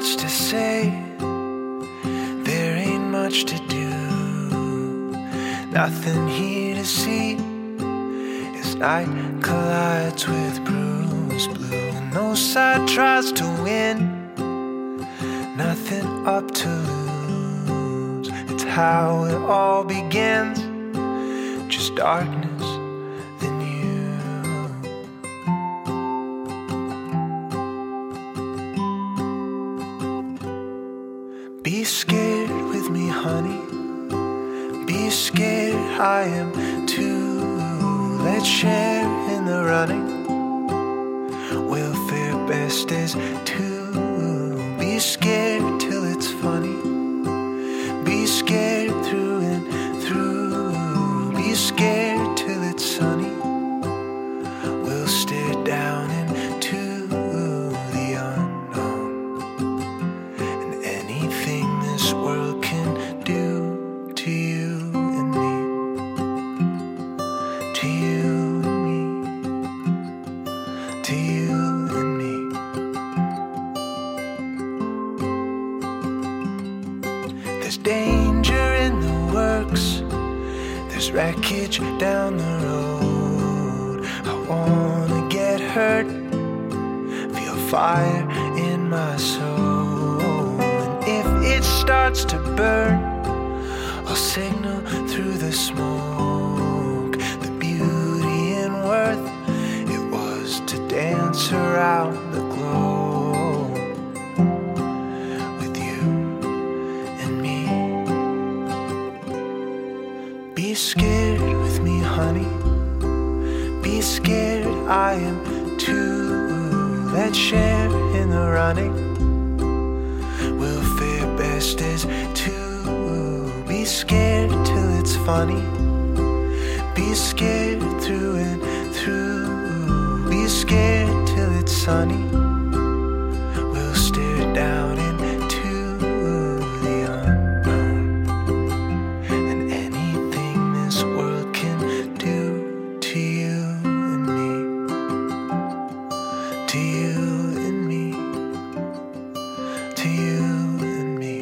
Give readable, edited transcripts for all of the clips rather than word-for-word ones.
much to say, there ain't much to do. Nothing here to see as night collides with Bruce Blue. No side tries to win, nothing up to lose. It's how it all begins, just darkness, then you. Be scared with me, honey. Be scared, I am too. Let's share in the running. We'll fare best as two. Be scared till it's funny. Be scared through and through. Be scared till it's sunny. We'll stare down into the unknown. And anything this world can do to you and me, to you and me, to you and me. There's danger in the works, there's wreckage down the road. I wanna get hurt, feel fire in my soul. And if it starts to burn, I'll signal through the smoke. The beauty and worth it was to dance around the globe with you and me. Be scared with me, honey. Be scared, I am too. Let's share in the running. We'll fare best as two. Be scared till it's funny. Be scared through and through. Be scared till it's sunny. We'll stare down into the unknown. And anything this world can do to you and me, to you and me, to you and me.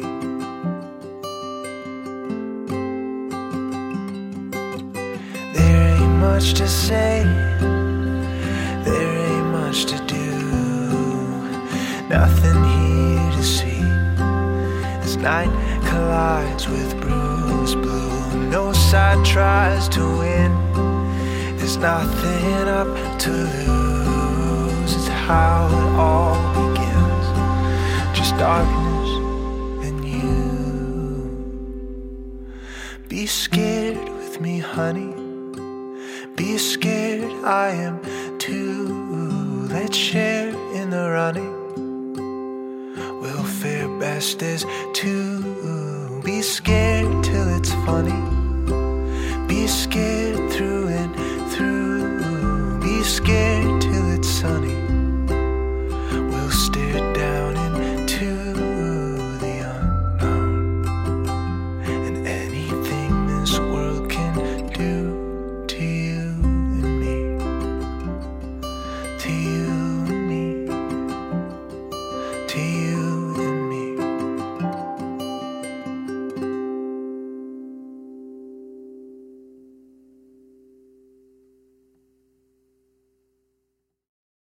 There ain't much to say, there ain't much to do. Nothing here to see as night collides with Bruce Blue. No side tries to win, there's nothing up to lose. It's how it all begins, just darkness and you. Be scared with me, honey. Be scared, I am too. Let's share in the running. We'll fare best as two. Be scared till it's funny. Be scared.